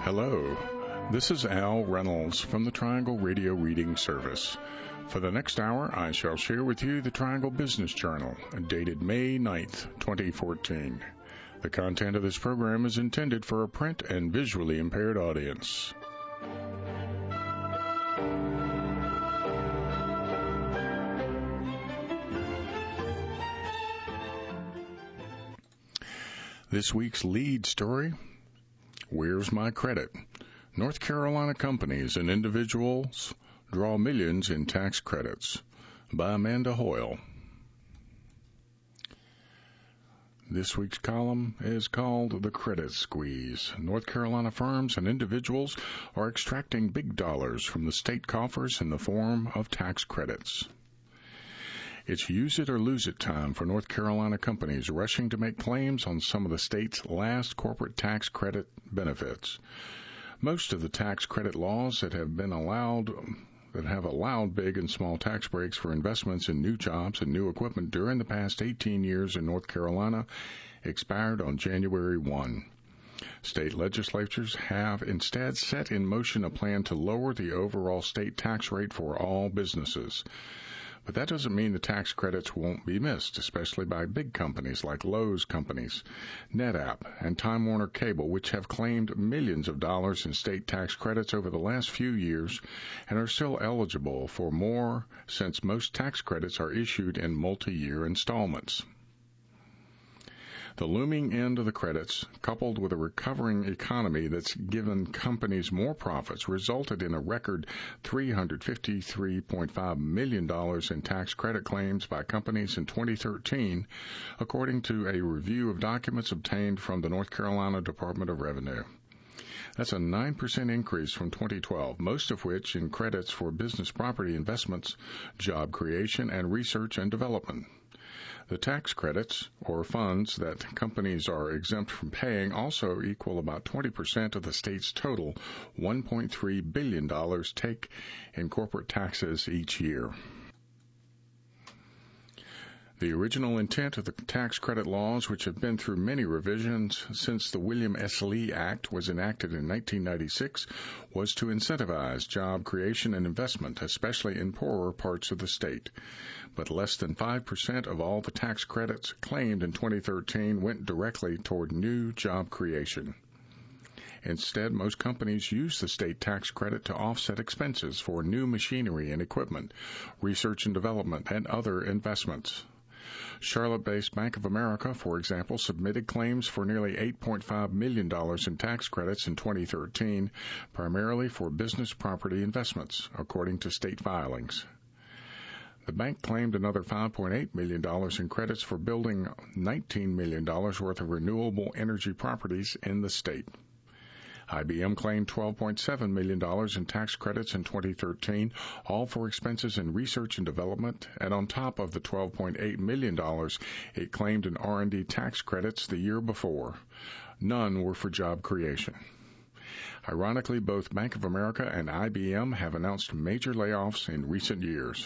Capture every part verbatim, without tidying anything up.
Hello, this is Al Reynolds from the Triangle Radio Reading Service. For the next hour, I shall share with you the Triangle Business Journal, dated May ninth, twenty fourteen. The content of this program is intended for a print and visually impaired audience. This week's lead story, Where's My Credit? North Carolina companies and individuals draw millions in tax credits, by Amanda Hoyle. This week's column is called The Credit Squeeze. North Carolina firms and individuals are extracting big dollars from the state coffers in the form of tax credits. It's use it or lose it time for North Carolina companies rushing to make claims on some of the state's last corporate tax credit benefits. Most of the tax credit laws that have been allowed that have allowed big and small tax breaks for investments in new jobs and new equipment during the past eighteen years in North Carolina expired on January first. State legislatures have instead set in motion a plan to lower the overall state tax rate for all businesses. But that doesn't mean the tax credits won't be missed, especially by big companies like Lowe's Companies, NetApp, and Time Warner Cable, which have claimed millions of dollars in state tax credits over the last few years and are still eligible for more since most tax credits are issued in multi-year installments. The looming end of the credits, coupled with a recovering economy that's given companies more profits, resulted in a record three hundred fifty-three point five million dollars in tax credit claims by companies in twenty thirteen, according to a review of documents obtained from the North Carolina Department of Revenue. That's a nine percent increase from twenty twelve, most of which in credits for business property investments, job creation, and research and development. The tax credits, or funds that companies are exempt from paying, also equal about twenty percent of the state's total one point three billion dollars take in corporate taxes each year. The original intent of the tax credit laws, which have been through many revisions since the William S. Lee Act was enacted in nineteen ninety-six, was to incentivize job creation and investment, especially in poorer parts of the state. But less than five percent of all the tax credits claimed in twenty thirteen went directly toward new job creation. Instead, most companies use the state tax credit to offset expenses for new machinery and equipment, research and development, and other investments. Charlotte-based Bank of America, for example, submitted claims for nearly eight point five million dollars in tax credits in twenty thirteen, primarily for business property investments, according to state filings. The bank claimed another five point eight million dollars in credits for building nineteen million dollars worth of renewable energy properties in the state. I B M claimed twelve point seven million dollars in tax credits in twenty thirteen, all for expenses in research and development, and on top of the twelve point eight million dollars it claimed in R and D tax credits the year before. None were for job creation. Ironically, both Bank of America and I B M have announced major layoffs in recent years.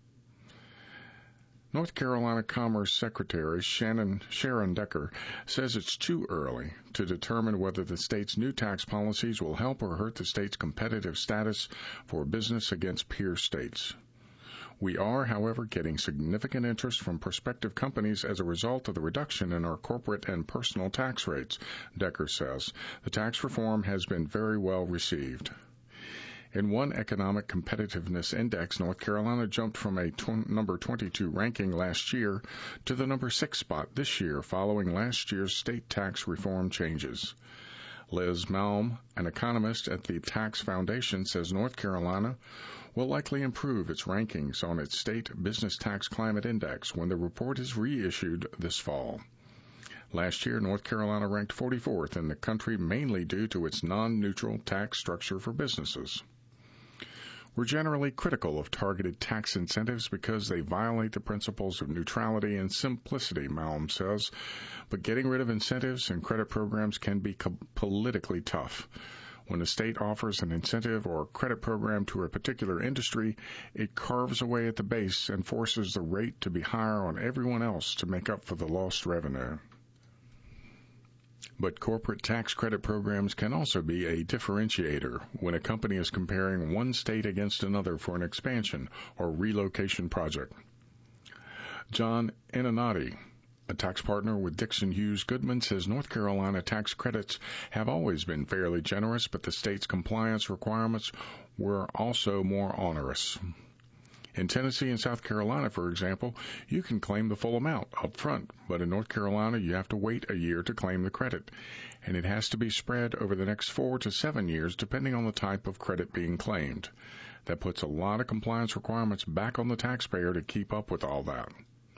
North Carolina Commerce Secretary Shannon, Sharon Decker says it's too early to determine whether the state's new tax policies will help or hurt the state's competitive status for business against peer states. We are, however, getting significant interest from prospective companies as a result of the reduction in our corporate and personal tax rates, Decker says. The tax reform has been very well received. In one economic competitiveness index, North Carolina jumped from a tw- number twenty-two ranking last year to the number six spot this year following last year's state tax reform changes. Liz Malm, an economist at the Tax Foundation, says North Carolina will likely improve its rankings on its state business tax climate index when the report is reissued this fall. Last year, North Carolina ranked forty-fourth in the country, mainly due to its non-neutral tax structure for businesses. We're generally critical of targeted tax incentives because they violate the principles of neutrality and simplicity, Malm says. But getting rid of incentives and credit programs can be co- politically tough. When a state offers an incentive or credit program to a particular industry, it carves away at the base and forces the rate to be higher on everyone else to make up for the lost revenue. But corporate tax credit programs can also be a differentiator when a company is comparing one state against another for an expansion or relocation project. John Inanati, a tax partner with Dixon Hughes Goodman, says North Carolina tax credits have always been fairly generous, but the state's compliance requirements were also more onerous. In Tennessee and South Carolina, for example, you can claim the full amount up front, but in North Carolina, you have to wait a year to claim the credit, and it has to be spread over the next four to seven years, depending on the type of credit being claimed. That puts a lot of compliance requirements back on the taxpayer to keep up with all that.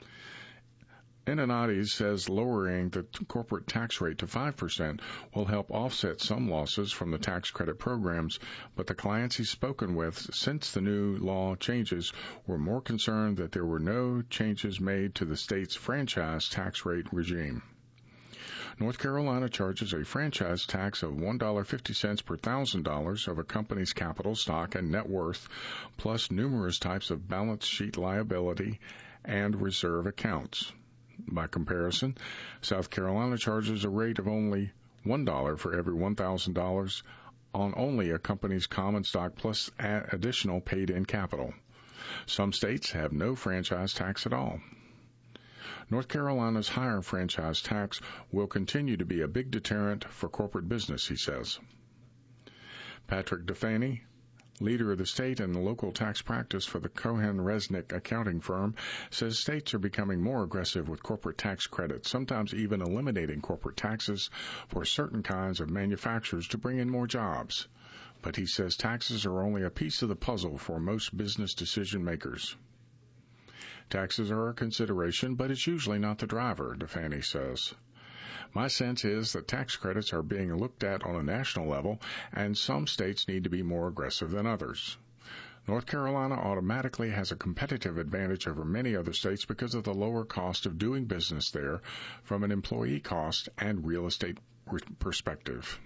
Inanati says lowering the corporate tax rate to five percent will help offset some losses from the tax credit programs, but the clients he's spoken with since the new law changes were more concerned that there were no changes made to the state's franchise tax rate regime. North Carolina charges a franchise tax of one dollar and fifty cents per one thousand dollars of a company's capital, stock, and net worth, plus numerous types of balance sheet liability and reserve accounts. By comparison, South Carolina charges a rate of only one dollar for every one thousand dollars on only a company's common stock plus additional paid-in capital. Some states have no franchise tax at all. North Carolina's higher franchise tax will continue to be a big deterrent for corporate business, he says. Patrick DeFaney, leader of the state and the local tax practice for the Cohen-Resnick accounting firm, says states are becoming more aggressive with corporate tax credits, sometimes even eliminating corporate taxes for certain kinds of manufacturers to bring in more jobs. But he says taxes are only a piece of the puzzle for most business decision makers. Taxes are a consideration, but it's usually not the driver, DeFaney says. My sense is that tax credits are being looked at on a national level, and some states need to be more aggressive than others. North Carolina automatically has a competitive advantage over many other states because of the lower cost of doing business there from an employee cost and real estate perspective.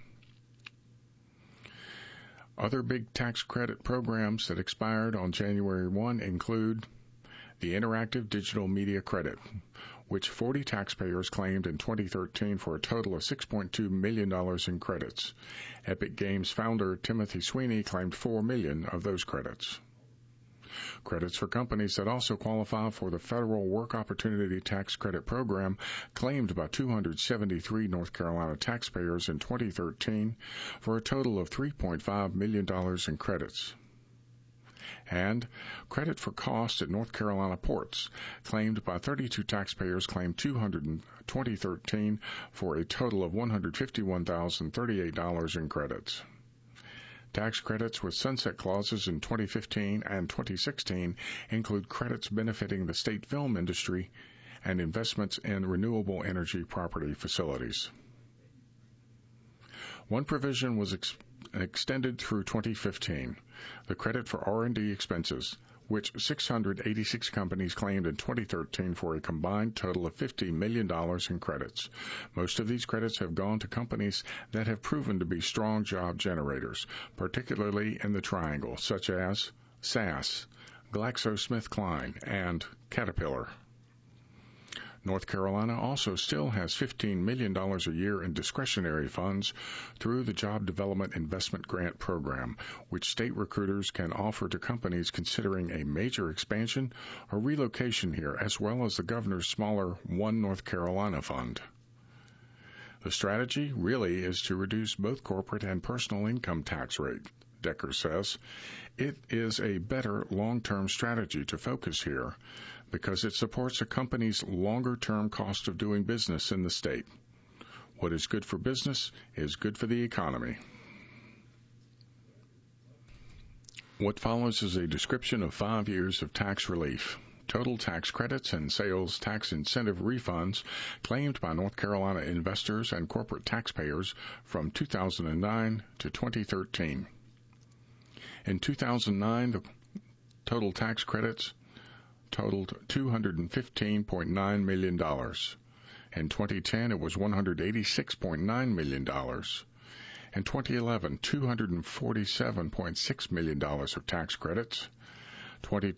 Other big tax credit programs that expired on January first include the Interactive Digital Media Credit, which forty taxpayers claimed in twenty thirteen for a total of six point two million dollars in credits. Epic Games founder Timothy Sweeney claimed four million dollars of those credits. Credits for companies that also qualify for the Federal Work Opportunity Tax Credit Program claimed by two hundred seventy-three North Carolina taxpayers in twenty thirteen for a total of three point five million dollars in credits. And credit for costs at North Carolina ports, claimed by thirty-two taxpayers, claimed two hundred in twenty thirteen for a total of one hundred fifty-one thousand thirty-eight dollars in credits. Tax credits with sunset clauses in twenty fifteen and twenty sixteen include credits benefiting the state film industry and investments in renewable energy property facilities. One provision was ex- extended through twenty fifteen, the credit for R and D expenses, which six hundred eighty-six companies claimed in twenty thirteen for a combined total of fifty million dollars in credits. Most of these credits have gone to companies that have proven to be strong job generators, particularly in the Triangle, such as S A S, GlaxoSmithKline, and Caterpillar. North Carolina also still has fifteen million dollars a year in discretionary funds through the Job Development Investment Grant Program, which state recruiters can offer to companies considering a major expansion or relocation here, as well as the governor's smaller One North Carolina Fund. The strategy really is to reduce both corporate and personal income tax rate, Decker says. It is a better long-term strategy to focus here because it supports a company's longer-term cost of doing business in the state. What is good for business is good for the economy. What follows is a description of five years of tax relief, total tax credits and sales tax incentive refunds claimed by North Carolina investors and corporate taxpayers from two thousand nine to twenty thirteen. In two thousand nine, the total tax credits totaled two hundred fifteen point nine million dollars. In twenty ten, it was one hundred eighty-six point nine million dollars. In twenty eleven, two hundred forty-seven point six million dollars of tax credits. twenty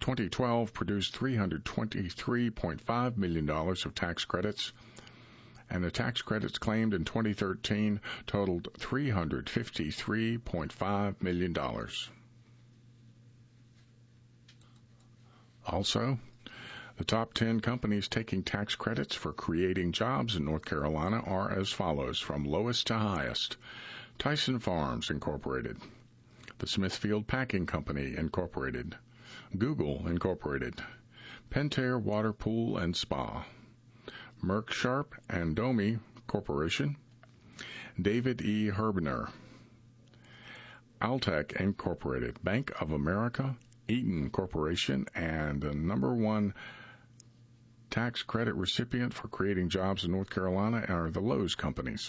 twelve produced three hundred twenty-three point five million dollars of tax credits. and the tax credits claimed in twenty thirteen totaled three hundred fifty-three point five million dollars. Also, the top ten companies taking tax credits for creating jobs in North Carolina are as follows, from lowest to highest. Tyson Farms, Incorporated. The Smithfield Packing Company, Incorporated. Google, Incorporated. Pentair Water Pool and Spa. Merck Sharp and Domi Corporation. David E. Herbner. Altec, Incorporated. Bank of America, Eaton Corporation, and the number one tax credit recipient for creating jobs in North Carolina are the Lowe's companies.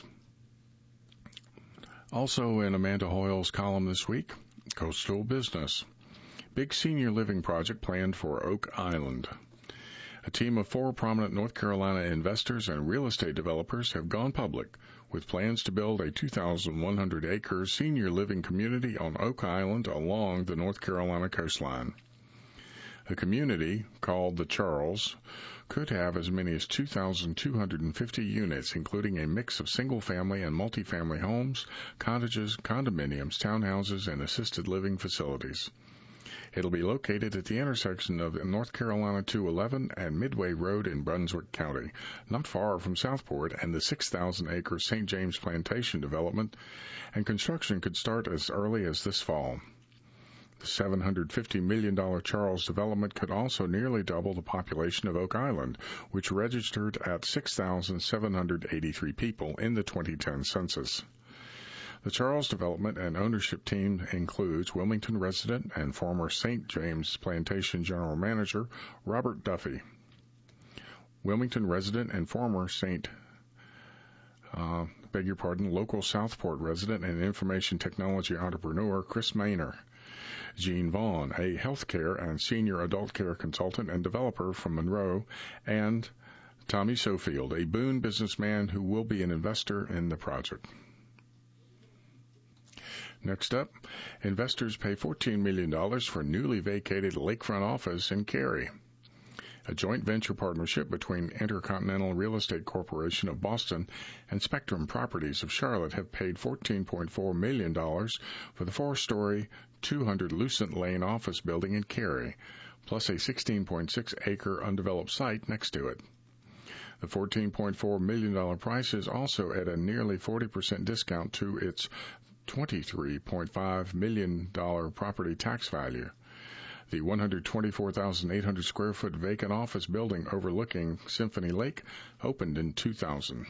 Also in Amanda Hoyle's column this week, Coastal Business. Big senior living project planned for Oak Island. A team of four prominent North Carolina investors and real estate developers have gone public with plans to build a two thousand one hundred acre senior living community on Oak Island along the North Carolina coastline. The community, called the Charles, could have as many as two thousand two hundred fifty units, including a mix of single-family and multifamily homes, cottages, condominiums, townhouses, and assisted living facilities. It'll be located at the intersection of North Carolina two eleven and Midway Road in Brunswick County, not far from Southport and the six thousand acre Saint James Plantation development, and construction could start as early as this fall. The seven hundred fifty million dollars Charles development could also nearly double the population of Oak Island, which registered at six thousand seven hundred eighty-three people in the twenty ten census. The Charles development and ownership team includes Wilmington resident and former Saint James Plantation General Manager Robert Duffy, Wilmington resident and former Saint uh, beg your pardon, local Southport resident and information technology entrepreneur Chris Maynor, Gene Vaughn, a healthcare and senior adult care consultant and developer from Monroe, and Tommy Sofield, a Boone businessman who will be an investor in the project. Next up, investors pay fourteen million dollars for newly vacated lakefront office in Cary. A joint venture partnership between Intercontinental Real Estate Corporation of Boston and Spectrum Properties of Charlotte have paid fourteen point four million dollars for the four-story, two hundred Lucent Lane office building in Cary, plus a sixteen point six acre undeveloped site next to it. The fourteen point four million dollars price is also at a nearly forty percent discount to its twenty-three point five million dollars property tax value. The one hundred twenty-four thousand eight hundred square foot vacant office building overlooking Symphony Lake opened in two thousand.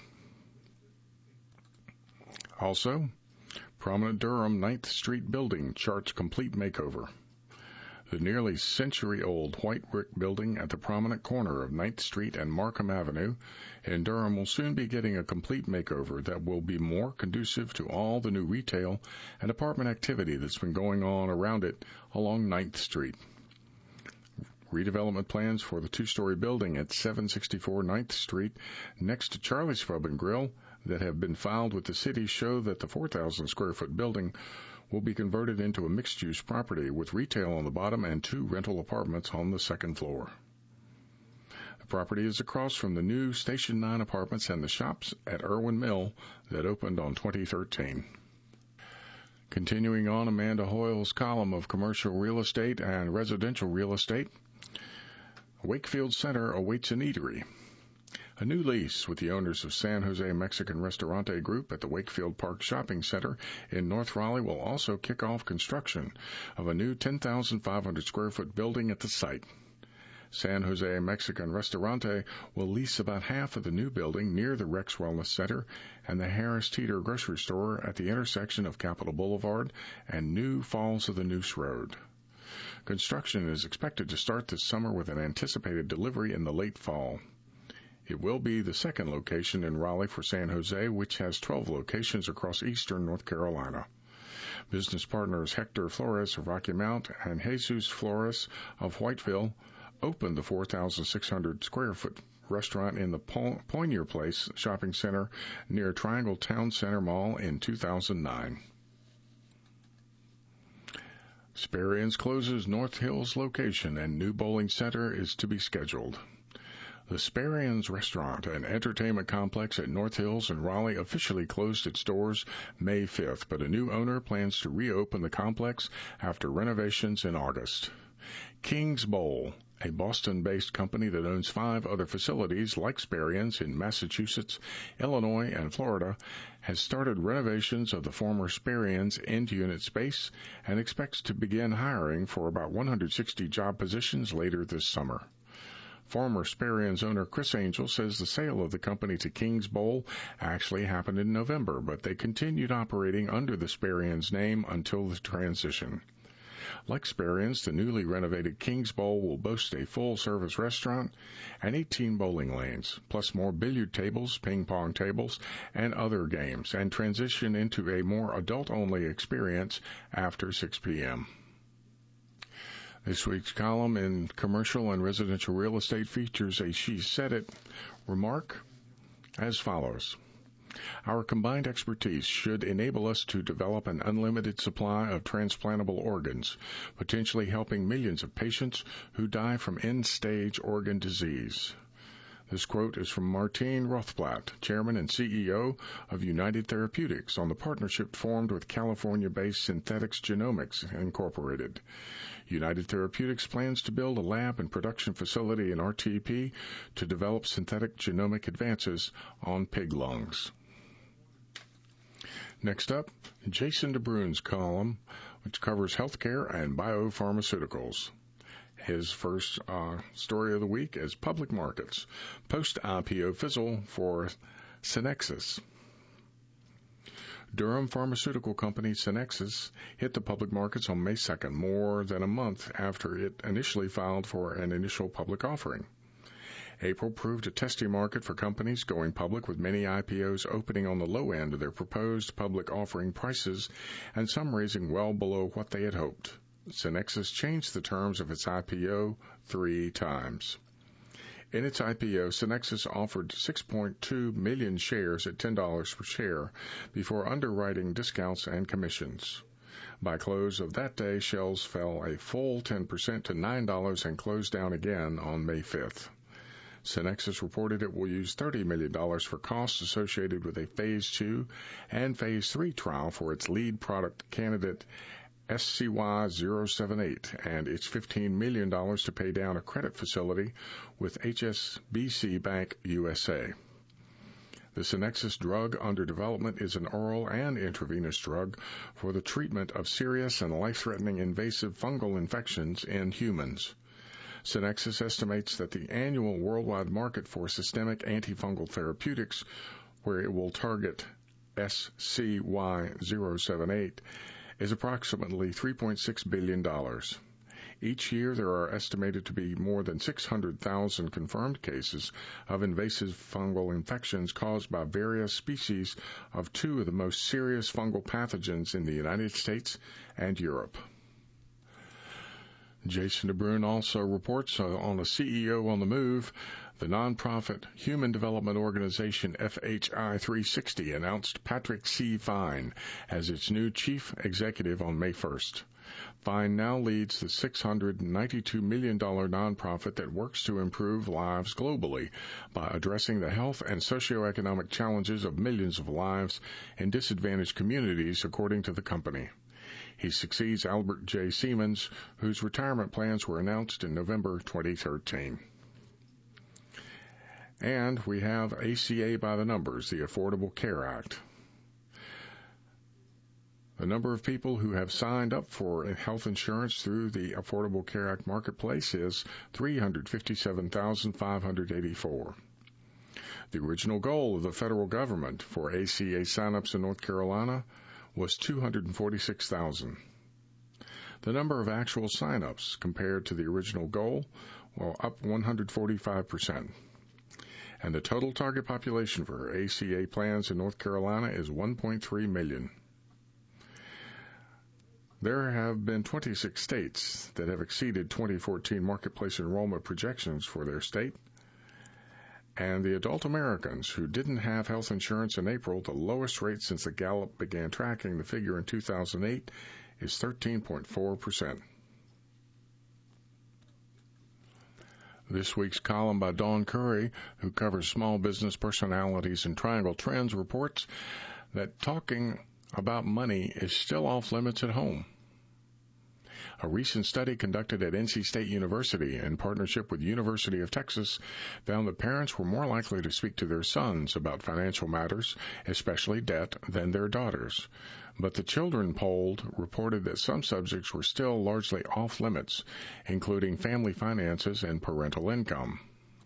Also, prominent Durham ninth Street building charts complete makeover. The nearly century-old white brick building at the prominent corner of ninth Street and Markham Avenue in Durham will soon be getting a complete makeover that will be more conducive to all the new retail and apartment activity that's been going on around it along ninth Street. Redevelopment plans for the two-story building at seven sixty-four ninth Street next to Charlie's Pub and Grill that have been filed with the city show that the four thousand square foot building will be converted into a mixed-use property with retail on the bottom and two rental apartments on the second floor. The property is across from the new Station nine apartments and the shops at Irwin Mill that opened on twenty thirteen. Continuing on Amanda Hoyle's column of commercial real estate and residential real estate, Wakefield Center awaits an eatery. A new lease with the owners of San Jose Mexican Restaurante Group at the Wakefield Park Shopping Center in North Raleigh will also kick off construction of a new ten thousand five hundred square foot building at the site. San Jose Mexican Restaurante will lease about half of the new building near the Rex Wellness Center and the Harris Teeter grocery store at the intersection of Capitol Boulevard and New Falls of the Noose Road. Construction is expected to start this summer with an anticipated delivery in the late fall. It will be the second location in Raleigh for San Jose, which has twelve locations across eastern North Carolina. Business partners Hector Flores of Rocky Mount and Jesus Flores of Whiteville opened the four thousand six hundred square foot restaurant in the Poinier Place shopping center near Triangle Town Center Mall in two thousand nine. Sperry's closes North Hills location and new bowling center is to be scheduled. The Sparians Restaurant and Entertainment Complex at North Hills in Raleigh officially closed its doors May fifth, but a new owner plans to reopen the complex after renovations in August. King's Bowl, a Boston-based company that owns five other facilities like Sparians in Massachusetts, Illinois, and Florida, has started renovations of the former Sparians end-unit space and expects to begin hiring for about one hundred sixty job positions later this summer. Former Sparians owner Chris Angel says the sale of the company to King's Bowl actually happened in November, but they continued operating under the Sparians name until the transition. Like Sparians, the newly renovated King's Bowl will boast a full-service restaurant and eighteen bowling lanes, plus more billiard tables, ping-pong tables, and other games, and transition into a more adult-only experience after six p.m. This week's column in Commercial and Residential Real Estate features a She Said It remark as follows. Our combined expertise should enable us to develop an unlimited supply of transplantable organs, potentially helping millions of patients who die from end-stage organ disease. This quote is from Martine Rothblatt, Chairman and C E O of United Therapeutics, on the partnership formed with California-based Synthetics Genomics, Incorporated. United Therapeutics plans to build a lab and production facility in R T P to develop synthetic genomic advances on pig lungs. Next up, Jason DeBruyn's column, which covers healthcare and biopharmaceuticals. His first uh, story of the week is public markets. Post-I P O fizzle for Synexus. Durham pharmaceutical company Synexus hit the public markets on May second, more than a month after it initially filed for an initial public offering. April proved a testing market for companies going public, with many I P Os opening on the low end of their proposed public offering prices and some raising well below what they had hoped. Synexus changed the terms of its I P O three times. In its I P O, Synexus offered six point two million shares at ten dollars per share before underwriting discounts and commissions. By close of that day, shares fell a full ten percent to nine dollars and closed down again on May fifth. Synexus reported it will use thirty million dollars for costs associated with a Phase two and Phase three trial for its lead product candidate S C Y zero seven eight and its fifteen million dollars to pay down a credit facility with H S B C Bank U S A. The Synexus drug under development is an oral and intravenous drug for the treatment of serious and life-threatening invasive fungal infections in humans. Synexus estimates that the annual worldwide market for systemic antifungal therapeutics, where it will target S C Y zero seven eight, is approximately three point six billion dollars. Each year, there are estimated to be more than six hundred thousand confirmed cases of invasive fungal infections caused by various species of two of the most serious fungal pathogens in the United States and Europe. Jason DeBruyn also reports uh, on a C E O on the move. The nonprofit human development organization F H I three sixty announced Patrick C. Fine as its new chief executive on May first. Fine now leads the six hundred ninety-two million dollars nonprofit that works to improve lives globally by addressing the health and socioeconomic challenges of millions of lives in disadvantaged communities, according to the company. He succeeds Albert J. Siemens, whose retirement plans were announced in November twenty thirteen. And we have A C A by the numbers, the Affordable Care Act. The number of people who have signed up for health insurance through the Affordable Care Act marketplace is three hundred fifty-seven thousand five hundred eighty-four. The original goal of the federal government for A C A signups in North Carolina was two hundred forty-six thousand. The number of actual signups compared to the original goal, well, up one hundred forty-five percent. And the total target population for A C A plans in North Carolina is one point three million. There have been twenty-six states that have exceeded twenty fourteen marketplace enrollment projections for their state. And the adult Americans who didn't have health insurance in April, the lowest rate since the Gallup began tracking the figure in two thousand eight, is thirteen point four percent. This week's column by Dawn Curry, who covers small business personalities and Triangle Trends, reports that talking about money is still off limits at home. A recent study conducted at N C State University in partnership with University of Texas found that parents were more likely to speak to their sons about financial matters, especially debt, than their daughters. But the children polled reported that some subjects were still largely off limits, including family finances and parental income.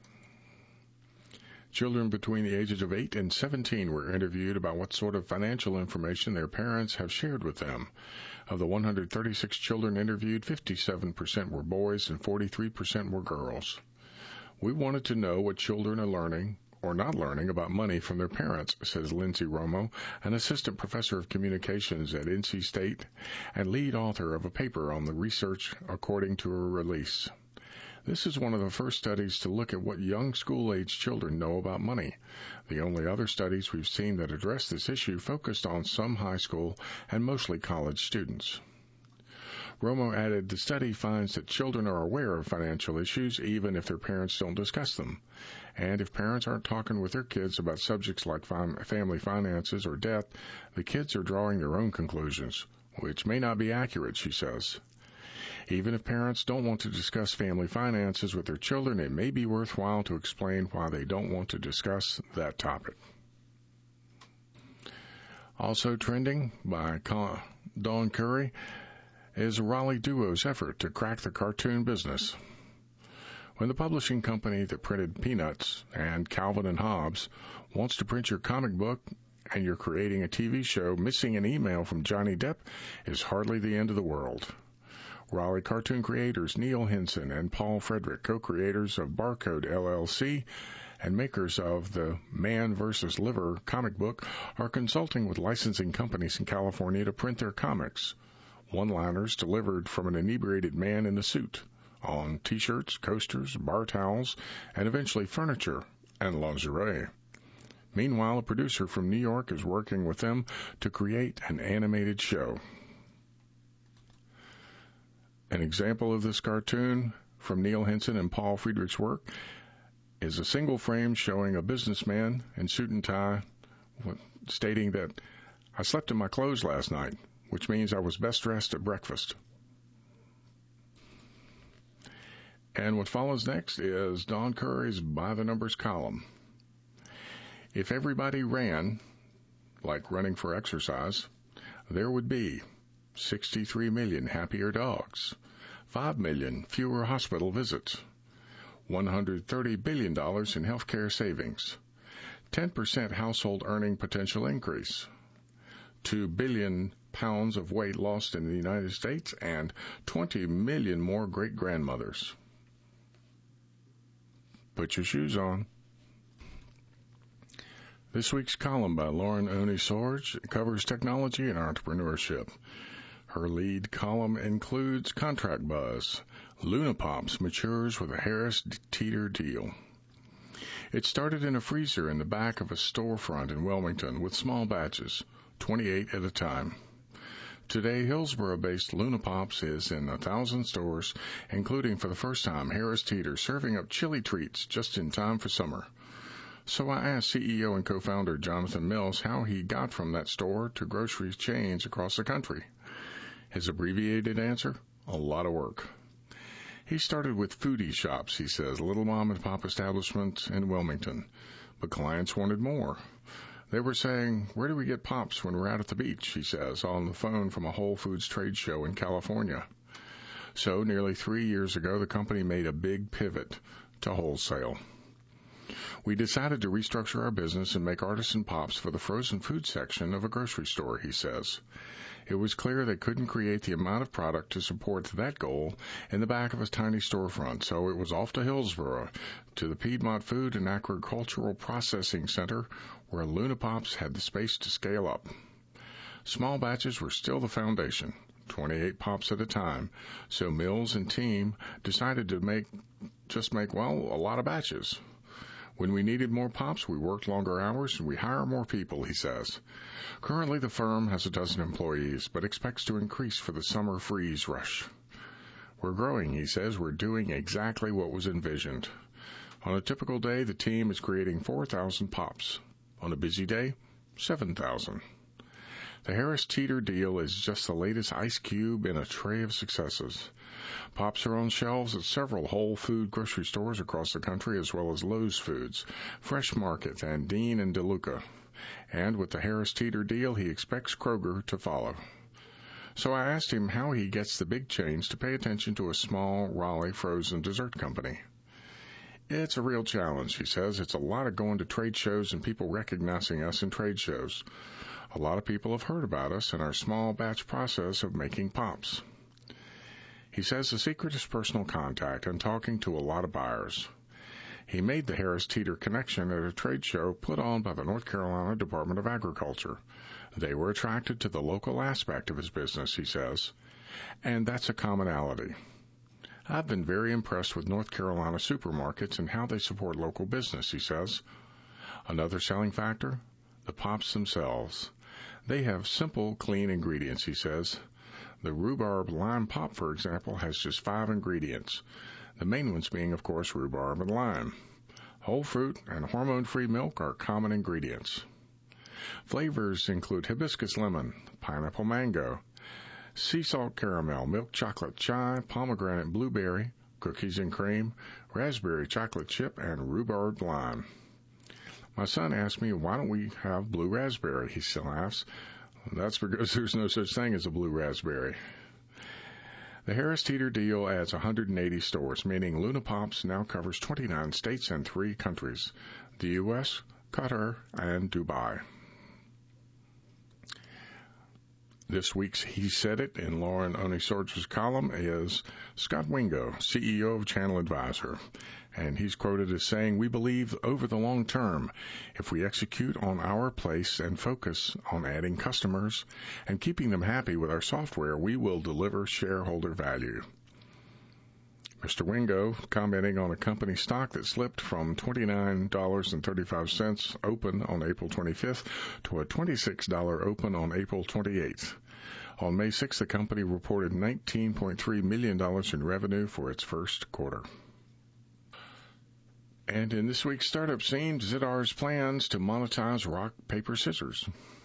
Children between the ages of eight and seventeen were interviewed about what sort of financial information their parents have shared with them. Of the one hundred thirty-six children interviewed, fifty-seven percent were boys and forty-three percent were girls. We wanted to know what children are learning or not learning about money from their parents, says Lindsay Romo, an assistant professor of communications at N C State and lead author of a paper on the research according to a release. This is one of the first studies to look at what young school-age children know about money. The only other studies we've seen that address this issue focused on some high school and mostly college students. Romo added, the study finds that children are aware of financial issues even if their parents don't discuss them. And if parents aren't talking with their kids about subjects like family finances or debt, the kids are drawing their own conclusions, which may not be accurate, she says. Even if parents don't want to discuss family finances with their children, it may be worthwhile to explain why they don't want to discuss that topic. Also trending by Dawn Curry is Raleigh Duo's effort to crack the cartoon business. When the publishing company that printed Peanuts and Calvin and Hobbes wants to print your comic book and you're creating a T V show, missing an email from Johnny Depp is hardly the end of the world. Raleigh cartoon creators Neil Henson and Paul Frederick, co-creators of Barcode L L C and makers of the Man versus. Liver comic book, are consulting with licensing companies in California to print their comics. One-liners delivered from an inebriated man in a suit on T-shirts, coasters, bar towels, and eventually furniture and lingerie. Meanwhile, a producer from New York is working with them to create an animated show. An example of this cartoon from Neil Henson and Paul Friedrich's work is a single frame showing a businessman in suit and tie stating that I slept in my clothes last night, which means I was best dressed at breakfast. And what follows next is Dawn Curry's By the Numbers column. If everybody ran, like running for exercise, there would be sixty-three million happier dogs, five million fewer hospital visits, one hundred thirty billion dollars in healthcare savings, ten percent household earning potential increase, two billion pounds of weight lost in the United States, and twenty million more great-grandmothers. Put your shoes on. This week's column by Lauren Oni-Sorge covers technology and entrepreneurship. Her lead column includes Contract Buzz. Luna Pops matures with a Harris Teeter deal. It started in a freezer in the back of a storefront in Wilmington with small batches, twenty-eight at a time. Today, Hillsborough-based Luna Pops is in a thousand stores, including for the first time Harris Teeter, serving up chili treats just in time for summer. So I asked C E O and co-founder Jonathan Mills how he got from that store to grocery chains across the country. His abbreviated answer? A lot of work. He started with foodie shops, he says, little mom and pop establishments in Wilmington. But clients wanted more. They were saying, where do we get pops when we're out at the beach, he says, on the phone from a Whole Foods trade show in California. So nearly three years ago, the company made a big pivot to wholesale. We decided to restructure our business and make artisan pops for the frozen food section of a grocery store, he says. It was clear they couldn't create the amount of product to support that goal in the back of a tiny storefront, so it was off to Hillsborough, to the Piedmont Food and Agricultural Processing Center, where Luna Pops had the space to scale up. Small batches were still the foundation, twenty-eight pops at a time, so Mills and team decided to make just make, well, a lot of batches. When we needed more pops, we worked longer hours and we hire more people, he says. Currently, the firm has a dozen employees, but expects to increase for the summer freeze rush. We're growing, he says. We're doing exactly what was envisioned. On a typical day, the team is creating four thousand pops. On a busy day, seven thousand. The Harris Teeter deal is just the latest ice cube in a tray of successes. Pops are on shelves at several Whole Food grocery stores across the country, as well as Lowe's Foods, Fresh Market, and Dean and DeLuca. And with the Harris Teeter deal, he expects Kroger to follow. So I asked him how he gets the big chains to pay attention to a small Raleigh frozen dessert company. It's a real challenge, he says. It's a lot of going to trade shows and people recognizing us in trade shows. A lot of people have heard about us and our small batch process of making pops. He says the secret is personal contact and talking to a lot of buyers. He made the Harris Teeter connection at a trade show put on by the North Carolina Department of Agriculture. They were attracted to the local aspect of his business, he says, and that's a commonality. I've been very impressed with North Carolina supermarkets and how they support local business, he says. Another selling factor? The pops themselves. They have simple, clean ingredients, he says. The rhubarb lime pop, for example, has just five ingredients. The main ones being, of course, rhubarb and lime. Whole fruit and hormone-free milk are common ingredients. Flavors include hibiscus lemon, pineapple mango, sea salt caramel, milk chocolate chai, pomegranate blueberry, cookies and cream, raspberry chocolate chip, and rhubarb lime. My son asked me, why don't we have blue raspberry? He still laughs. That's because there's no such thing as a blue raspberry. The Harris Teeter deal adds one hundred eighty stores, meaning Luna Pops now covers twenty-nine states and three countries, the U S, Qatar, and Dubai. This week's He Said It in Lauren Onisorge's column is Scott Wingo, C E O of Channel Advisor. And he's quoted as saying, "We believe over the long term, if we execute on our place and focus on adding customers and keeping them happy with our software, we will deliver shareholder value." Mister Wingo commenting on a company stock that slipped from twenty-nine dollars and thirty-five cents open on April twenty-fifth to a twenty-six dollars open on April twenty-eighth. On May sixth, the company reported nineteen point three million dollars in revenue for its first quarter. And in this week's startup scene, Ziddar's plans to monetize rock, paper, scissors.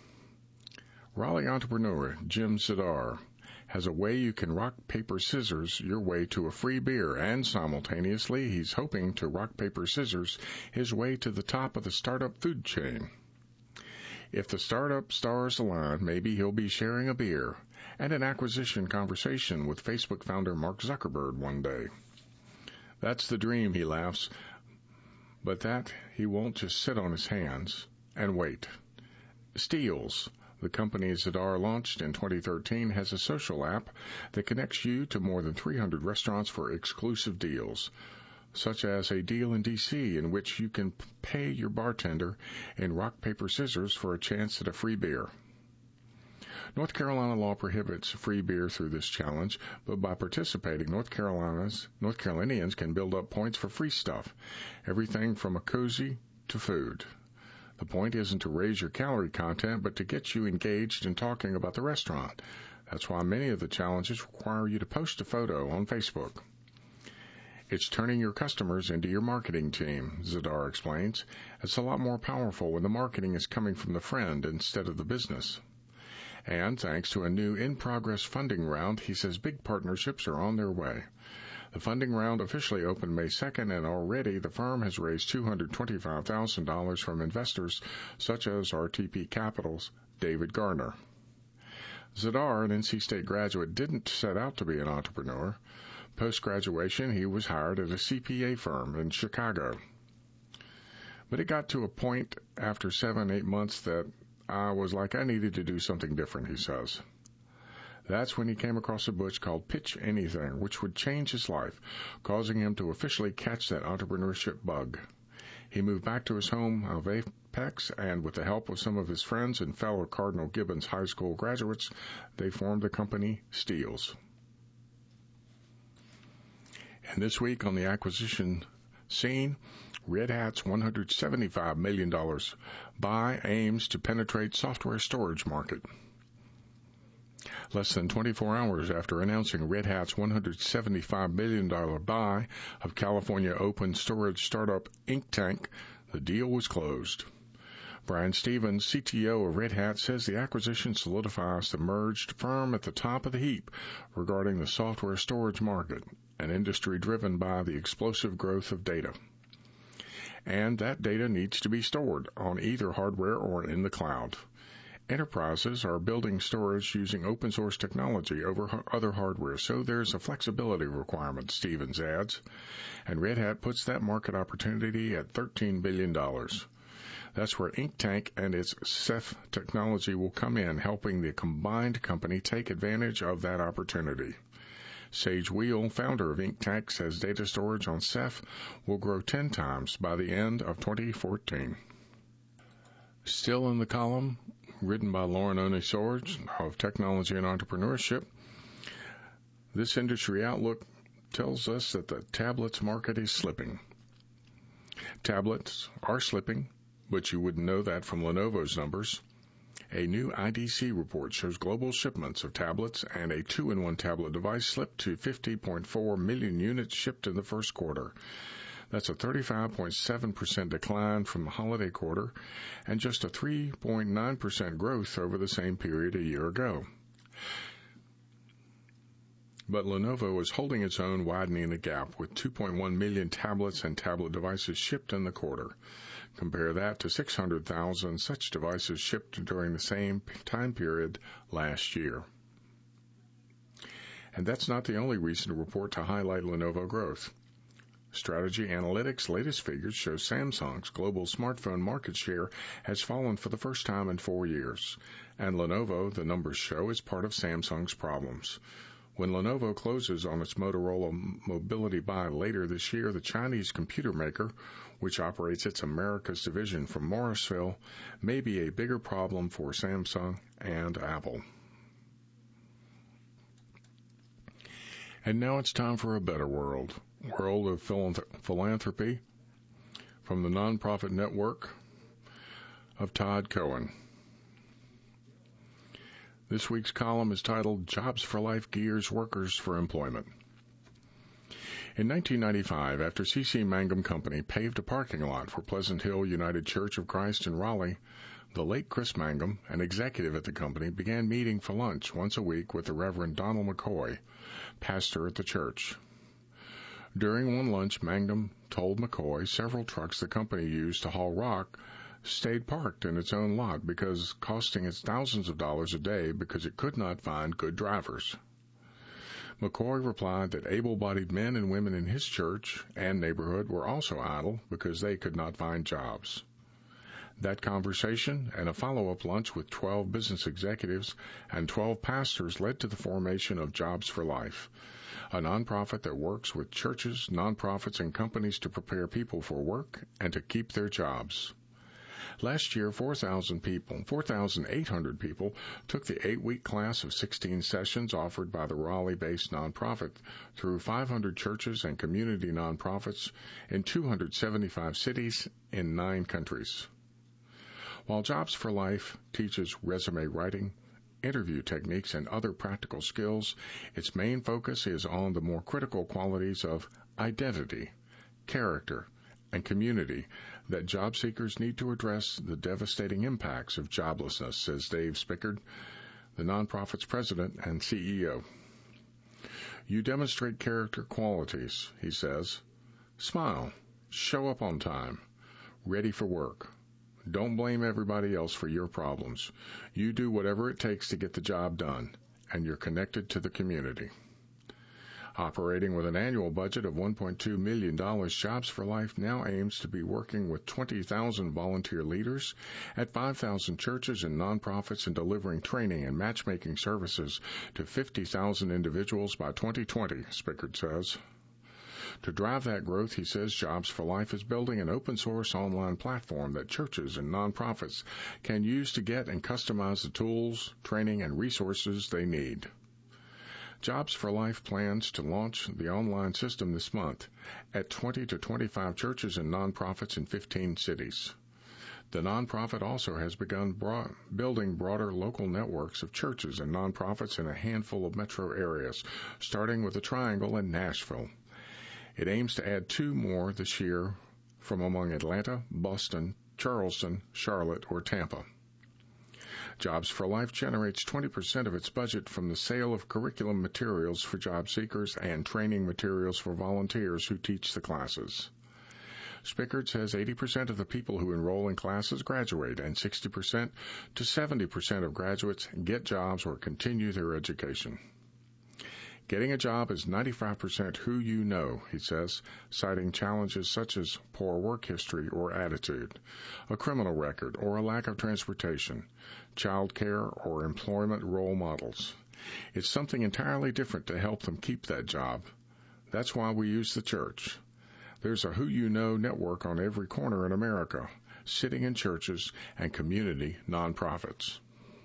Raleigh entrepreneur Jim Ziddar has a way you can rock, paper, scissors your way to a free beer, and simultaneously he's hoping to rock, paper, scissors his way to the top of the startup food chain. If the startup stars align, maybe he'll be sharing a beer and an acquisition conversation with Facebook founder Mark Zuckerberg one day. That's the dream, he laughs. But that he won't just sit on his hands and wait. Steals, the company Ziddar launched in twenty thirteen, has a social app that connects you to more than three hundred restaurants for exclusive deals, such as a deal in D C in which you can pay your bartender in rock, paper, scissors for a chance at a free beer. North Carolina law prohibits free beer through this challenge, but by participating, North Carolina's North Carolinians can build up points for free stuff, everything from a cozy to food. The point isn't to raise your calorie content, but to get you engaged in talking about the restaurant. That's why many of the challenges require you to post a photo on Facebook. It's turning your customers into your marketing team, Ziddar explains. It's a lot more powerful when the marketing is coming from the friend instead of the business. And thanks to a new in-progress funding round, he says big partnerships are on their way. The funding round officially opened May second, and already the firm has raised two hundred twenty-five thousand dollars from investors such as R T P Capital's David Gardner. Ziddar, an N C State graduate, didn't set out to be an entrepreneur. Post-graduation, he was hired at a C P A firm in Chicago. But it got to a point after seven, eight months that I was like, I needed to do something different, he says. That's when he came across a book called Pitch Anything, which would change his life, causing him to officially catch that entrepreneurship bug. He moved back to his home of Apex, and with the help of some of his friends and fellow Cardinal Gibbons High School graduates, they formed the company Steals. And this week on the acquisition scene, Red Hat's one hundred seventy-five million dollars buy aims to penetrate software storage market. Less than twenty-four hours after announcing Red Hat's one hundred seventy-five million dollars buy of California open storage startup Inktank, the deal was closed. Brian Stevens, C T O of Red Hat, says the acquisition solidifies the merged firm at the top of the heap regarding the software storage market, an industry driven by the explosive growth of data. And that data needs to be stored on either hardware or in the cloud. Enterprises are building storage using open source technology over other hardware, so there's a flexibility requirement, Stevens adds, and Red Hat puts that market opportunity at thirteen billion dollars. That's where Inktank and its Ceph technology will come in, helping the combined company take advantage of that opportunity. Sage Wheel, founder of Inktank, says data storage on Ceph will grow ten times by the end of twenty fourteen. Still in the column, written by Lauren Oni-Sorge of Technology and Entrepreneurship, this industry outlook tells us that the tablets market is slipping. Tablets are slipping, but you wouldn't know that from Lenovo's numbers. A new I D C report shows global shipments of tablets and a two-in-one tablet device slipped to fifty point four million units shipped in the first quarter. That's a thirty-five point seven percent decline from the holiday quarter and just a three point nine percent growth over the same period a year ago. But Lenovo is holding its own, widening the gap with two point one million tablets and tablet devices shipped in the quarter. Compare that to six hundred thousand such devices shipped during the same time period last year. And that's not the only recent report to highlight Lenovo growth. Strategy Analytics' latest figures show Samsung's global smartphone market share has fallen for the first time in four years, and Lenovo, the numbers show, is part of Samsung's problems. When Lenovo closes on its Motorola mobility buy later this year, the Chinese computer maker, which operates its Americas division from Morrisville, may be a bigger problem for Samsung and Apple. And now it's time for a better world, world of philanthropy, from the nonprofit network of Todd Cohen. This week's column is titled Jobs for Life Gears Workers for Employment. In nineteen ninety-five, after C C Mangum Company paved a parking lot for Pleasant Hill United Church of Christ in Raleigh, the late Chris Mangum, an executive at the company, began meeting for lunch once a week with the Reverend Donald McCoy, pastor at the church. During one lunch, Mangum told McCoy several trucks the company used to haul rock stayed parked in its own lot because costing it thousands of dollars a day because it could not find good drivers. McCoy replied that able-bodied men and women in his church and neighborhood were also idle because they could not find jobs. That conversation and a follow-up lunch with twelve business executives and twelve pastors led to the formation of Jobs for Life, a nonprofit that works with churches, nonprofits, and companies to prepare people for work and to keep their jobs. Last year, four thousand people, four thousand eight hundred people took the eight-week class of sixteen sessions offered by the Raleigh-based nonprofit through five hundred churches and community nonprofits in two hundred seventy-five cities in nine countries. While Jobs for Life teaches resume writing, interview techniques, and other practical skills, its main focus is on the more critical qualities of identity, character, and community that job seekers need to address the devastating impacts of joblessness, says Dave Spickard, the nonprofit's president and C E O. You demonstrate character qualities, he says. Smile, show up on time, ready for work. Don't blame everybody else for your problems. You do whatever it takes to get the job done, and you're connected to the community. Operating with an annual budget of one point two million dollars, Jobs for Life now aims to be working with twenty thousand volunteer leaders at five thousand churches and nonprofits and delivering training and matchmaking services to fifty thousand individuals by twenty twenty, Spickard says. To drive that growth, he says, Jobs for Life is building an open-source online platform that churches and nonprofits can use to get and customize the tools, training, and resources they need. Jobs for Life plans to launch the online system this month at twenty to twenty-five churches and nonprofits in fifteen cities. The nonprofit also has begun broad, building broader local networks of churches and nonprofits in a handful of metro areas, starting with the Triangle in Nashville. It aims to add two more this year from among Atlanta, Boston, Charleston, Charlotte, or Tampa. Jobs for Life generates twenty percent of its budget from the sale of curriculum materials for job seekers and training materials for volunteers who teach the classes. Spickard says eighty percent of the people who enroll in classes graduate, and sixty percent to seventy percent of graduates get jobs or continue their education. Getting a job is ninety-five percent who you know, he says, citing challenges such as poor work history or attitude, a criminal record or a lack of transportation, child care or employment role models. It's something entirely different to help them keep that job. That's why we use the church. There's a Who You Know network on every corner in America, sitting in churches and community nonprofits.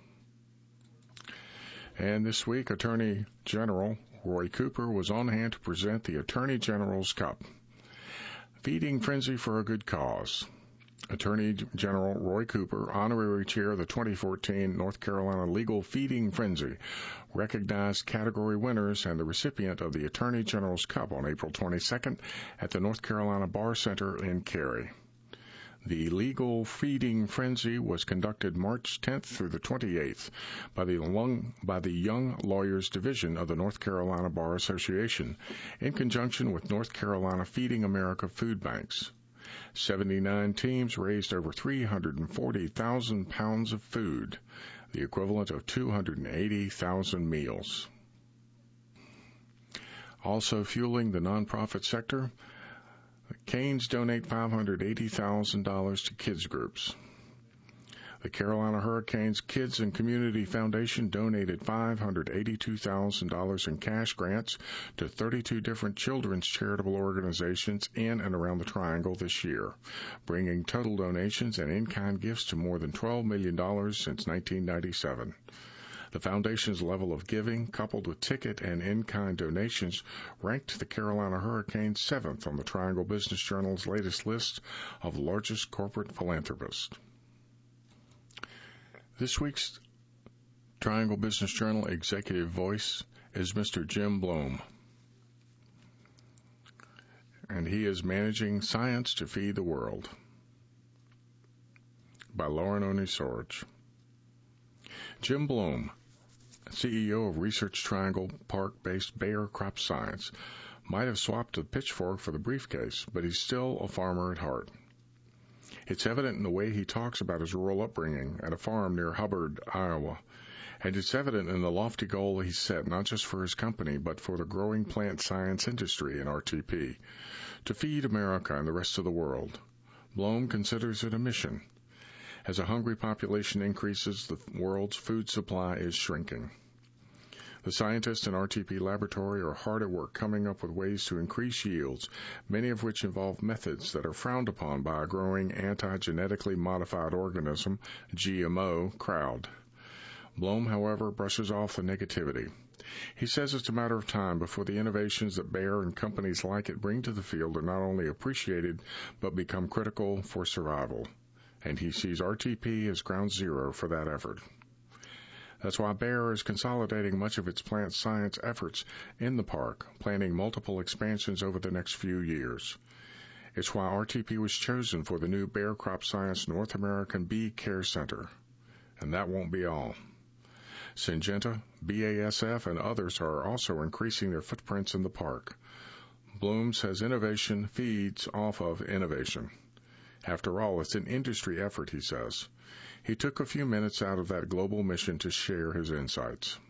And this week, Attorney General Roy Cooper was on hand to present the Attorney General's Cup. Feeding Frenzy for a Good Cause. Attorney General Roy Cooper, honorary chair of the twenty fourteen North Carolina Legal Feeding Frenzy, recognized category winners and the recipient of the Attorney General's Cup on April twenty-second at the North Carolina Bar Center in Cary. The Legal Feeding Frenzy was conducted March tenth through the twenty-eighth by the, Lung, by the Young Lawyers Division of the North Carolina Bar Association in conjunction with North Carolina Feeding America Food Banks. seventy-nine teams raised over three hundred forty thousand pounds of food, the equivalent of two hundred eighty thousand meals. Also fueling the nonprofit sector, Canes donate five hundred eighty thousand dollars to kids groups. The Carolina Hurricanes Kids and Community Foundation donated five hundred eighty-two thousand dollars in cash grants to thirty-two different children's charitable organizations in and around the Triangle this year, bringing total donations and in-kind gifts to more than twelve million dollars since nineteen ninety-seven. The foundation's level of giving, coupled with ticket and in-kind donations, ranked the Carolina Hurricanes seventh on the Triangle Business Journal's latest list of largest corporate philanthropists. This week's Triangle Business Journal executive voice is Mister Jim Blome, and he is managing Science to Feed the World by Lauren Oni-Sorge. Jim Blome, C E O of Research Triangle Park-based Bayer Crop Science, might have swapped the pitchfork for the briefcase, but he's still a farmer at heart. It's evident in the way he talks about his rural upbringing at a farm near Hubbard, Iowa, and it's evident in the lofty goal he set not just for his company, but for the growing plant science industry in R T P, to feed America and the rest of the world. Blome considers it a mission. As a hungry population increases, the world's food supply is shrinking. The scientists in R T P Laboratory are hard at work coming up with ways to increase yields, many of which involve methods that are frowned upon by a growing anti-genetically modified organism, G M O, crowd. Blome, however, brushes off the negativity. He says it's a matter of time before the innovations that Bayer and companies like it bring to the field are not only appreciated, but become critical for survival. And he sees R T P as ground zero for that effort. That's why Bayer is consolidating much of its plant science efforts in the park, planning multiple expansions over the next few years. It's why R T P was chosen for the new Bayer Crop Science North American Bee Care Center. And that won't be all. Syngenta, B A S F, and others are also increasing their footprints in the park. Blome says innovation feeds off of innovation. After all, it's an industry effort, he says. He took a few minutes out of that global mission to share his insights.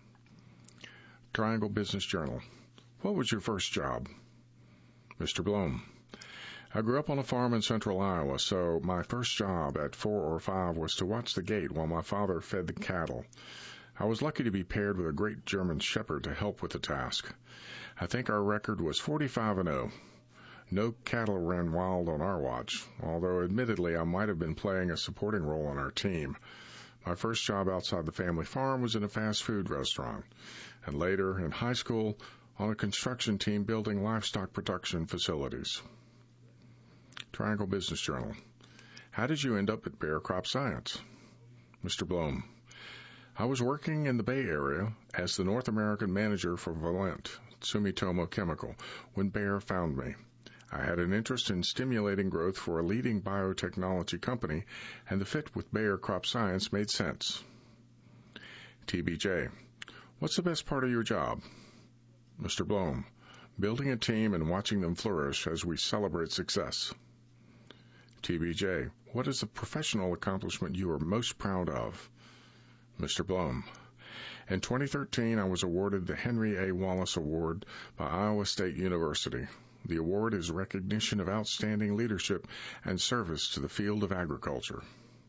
Triangle Business Journal. What was your first job? Mister Blome. I grew up on a farm in central Iowa, so my first job at four or five was to watch the gate while my father fed the cattle. I was lucky to be paired with a great German shepherd to help with the task. I think our record was forty-five and oh. No cattle ran wild on our watch, although admittedly I might have been playing a supporting role on our team. My first job outside the family farm was in a fast food restaurant, and later, in high school, on a construction team building livestock production facilities. Triangle Business Journal. How did you end up at Bayer Crop Science? Mister Blome: I was working in the Bay Area as the North American manager for Valent, Sumitomo Chemical, when Bayer found me. I had an interest in stimulating growth for a leading biotechnology company, and the fit with Bayer Crop Science made sense. T B J: What's the best part of your job? Mister Blome: Building a team and watching them flourish as we celebrate success. T B J: What is the professional accomplishment you are most proud of? Mister Blome: In twenty thirteen, I was awarded the Henry A. Wallace Award by Iowa State University. The award is recognition of outstanding leadership and service to the field of agriculture.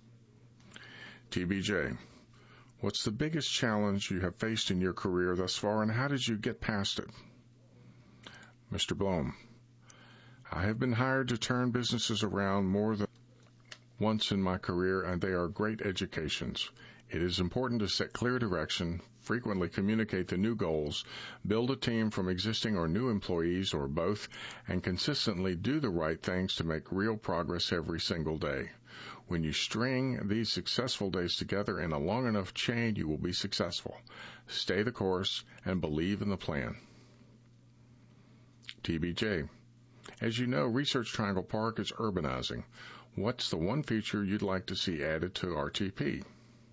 T B J: What's the biggest challenge you have faced in your career thus far, and how did you get past it? Mister Blome: I have been hired to turn businesses around more than once in my career, and they are great educations. It is important to set clear direction, frequently communicate the new goals, build a team from existing or new employees or both, and consistently do the right things to make real progress every single day. When you string these successful days together in a long enough chain, you will be successful. Stay the course and believe in the plan. T B J: As you know, Research Triangle Park is urbanizing. What's the one feature you'd like to see added to R T P?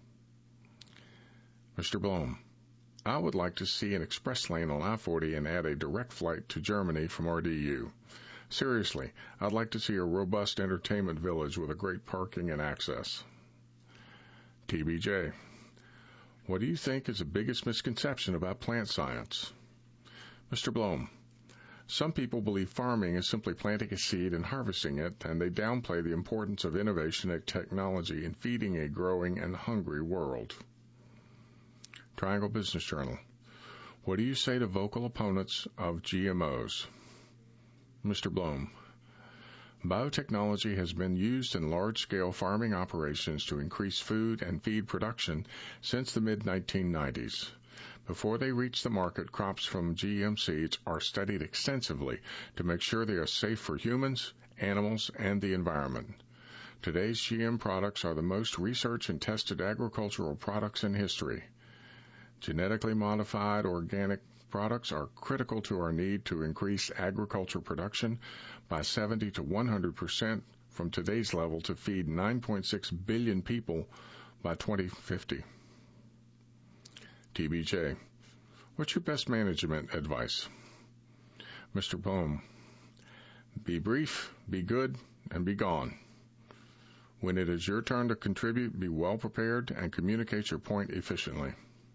Mister Blome: I would like to see an express lane on I forty and add a direct flight to Germany from R D U. Seriously, I'd like to see a robust entertainment village with a great parking and access. T B J: What do you think is the biggest misconception about plant science? Mister Blome: Some people believe farming is simply planting a seed and harvesting it, and they downplay the importance of innovation and technology in feeding a growing and hungry world. Triangle Business Journal: What do you say to vocal opponents of G M Os? Mister Blome: Biotechnology has been used in large-scale farming operations to increase food and feed production since the mid nineteen nineties. Before they reach the market, crops from G M seeds are studied extensively to make sure they are safe for humans, animals, and the environment. Today's G M products are the most researched and tested agricultural products in history. Genetically modified organic products are critical to our need to increase agriculture production by seventy to one hundred percent from today's level to feed nine point six billion people by twenty fifty. T B J: What's your best management advice? Mister Blome: Be brief, be good, and be gone. When it is your turn to contribute, be well prepared and communicate your point efficiently.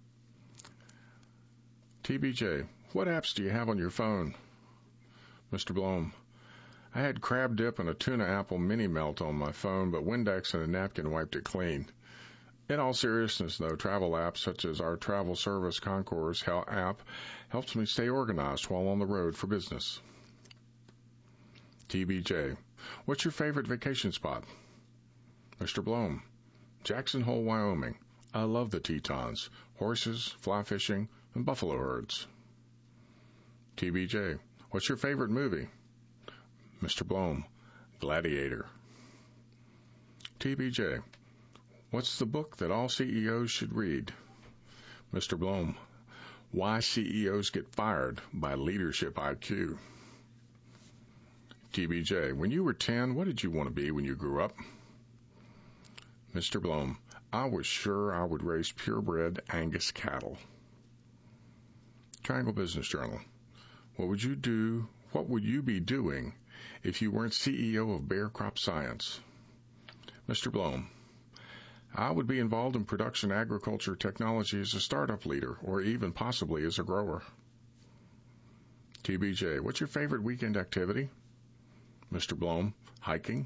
T B J: What apps do you have on your phone? Mister Blome: I had crab dip and a tuna apple mini melt on my phone, but Windex and a napkin wiped it clean. In all seriousness, though, travel apps such as our travel service Concours app helps me stay organized while on the road for business. T B J: What's your favorite vacation spot? Mister Blome: Jackson Hole, Wyoming. I love the Tetons, horses, fly fishing, and buffalo herds. T B J: What's your favorite movie? Mister Blome: Gladiator. T B J: What's the book that all C E Os should read? Mister Blome: Why C E Os Get Fired by Leadership I Q. T B J: When you were ten, what did you want to be when you grew up? Mister Blome: I was sure I would raise purebred Angus cattle. Triangle Business Journal: What would you do, what would you be doing if you weren't C E O of Bayer Crop Science? Mister Blome: I would be involved in production agriculture technology as a startup leader, or even possibly as a grower. T B J: What's your favorite weekend activity? Mister Blome: Hiking.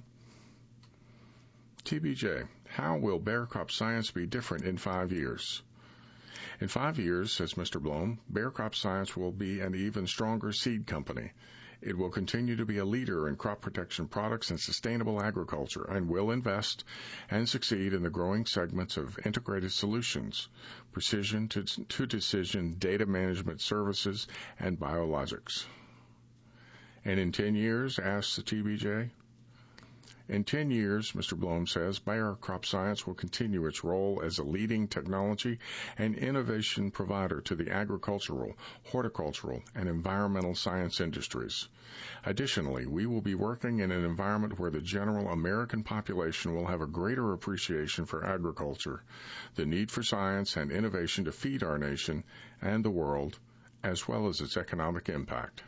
T B J: How will Bayer Crop Science be different in five years? In five years, says Mister Blome, Bayer Crop Science will be an even stronger seed company. It will continue to be a leader in crop protection products and sustainable agriculture, and will invest and succeed in the growing segments of integrated solutions, precision to, to decision data management services, and biologics. And in ten years, asks the T B J, In ten years, Mister Blom says, Bayer Crop Science will continue its role as a leading technology and innovation provider to the agricultural, horticultural, and environmental science industries. Additionally, we will be working in an environment where the general American population will have a greater appreciation for agriculture, the need for science and innovation to feed our nation and the world, as well as its economic impact.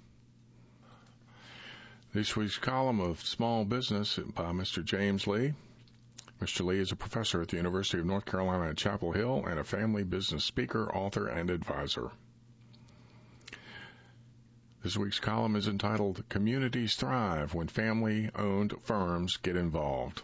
This week's column of Small Business by Mister James Lee. Mister Lee is a professor at the University of North Carolina at Chapel Hill and a family business speaker, author, and advisor. This week's column is entitled, Communities Thrive When Family-Owned Firms Get Involved.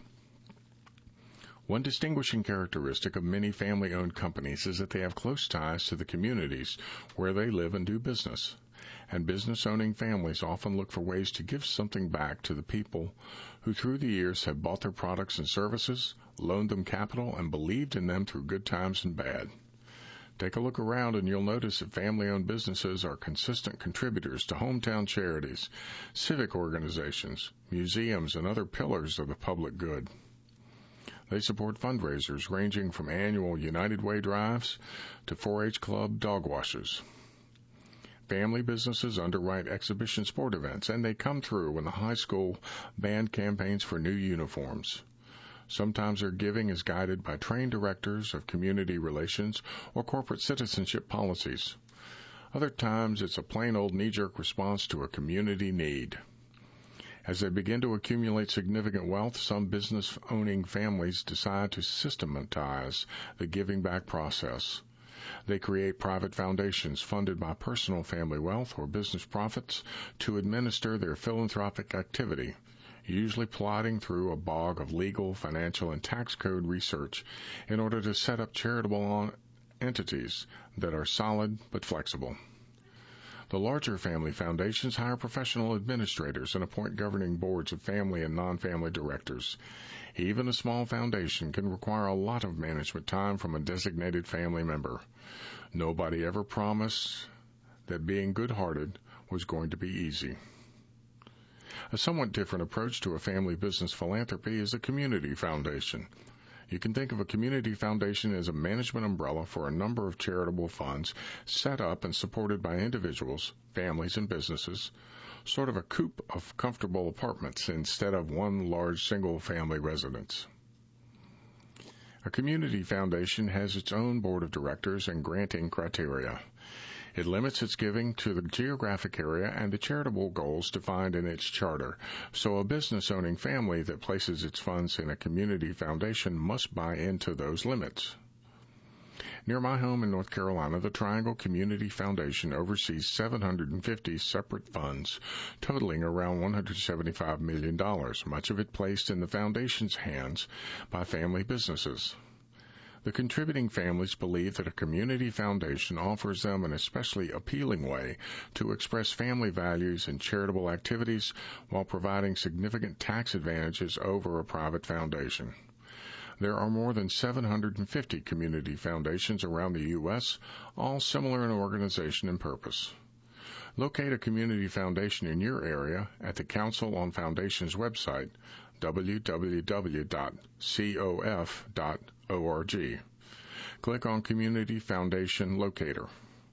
One distinguishing characteristic of many family-owned companies is that they have close ties to the communities where they live and do business. And business-owning families often look for ways to give something back to the people who through the years have bought their products and services, loaned them capital, and believed in them through good times and bad. Take a look around and you'll notice that family-owned businesses are consistent contributors to hometown charities, civic organizations, museums, and other pillars of the public good. They support fundraisers ranging from annual United Way drives to four H Club dog washes. Family businesses underwrite exhibition sport events, and they come through when the high school band campaigns for new uniforms. Sometimes their giving is guided by trained directors of community relations or corporate citizenship policies. Other times it's a plain old knee-jerk response to a community need. As they begin to accumulate significant wealth, some business-owning families decide to systematize the giving back process. They create private foundations funded by personal family wealth or business profits to administer their philanthropic activity, usually plodding through a bog of legal, financial, and tax code research in order to set up charitable entities that are solid but flexible. The larger family foundations hire professional administrators and appoint governing boards of family and non-family directors. Even a small foundation can require a lot of management time from a designated family member. Nobody ever promised that being good-hearted was going to be easy. A somewhat different approach to a family business philanthropy is a community foundation. You can think of a community foundation as a management umbrella for a number of charitable funds set up and supported by individuals, families, and businesses, sort of a coop of comfortable apartments instead of one large single-family residence. A community foundation has its own board of directors and granting criteria. It limits its giving to the geographic area and the charitable goals defined in its charter, so a business-owning family that places its funds in a community foundation must buy into those limits. Near my home in North Carolina, the Triangle Community Foundation oversees seven hundred fifty separate funds, totaling around one hundred seventy-five million dollars, much of it placed in the foundation's hands by family businesses. The contributing families believe that a community foundation offers them an especially appealing way to express family values in charitable activities while providing significant tax advantages over a private foundation. There are more than seven hundred fifty community foundations around the U S, all similar in organization and purpose. Locate a community foundation in your area at the Council on Foundations website, w w w dot c o f dot org. Click on Community Foundation Locator.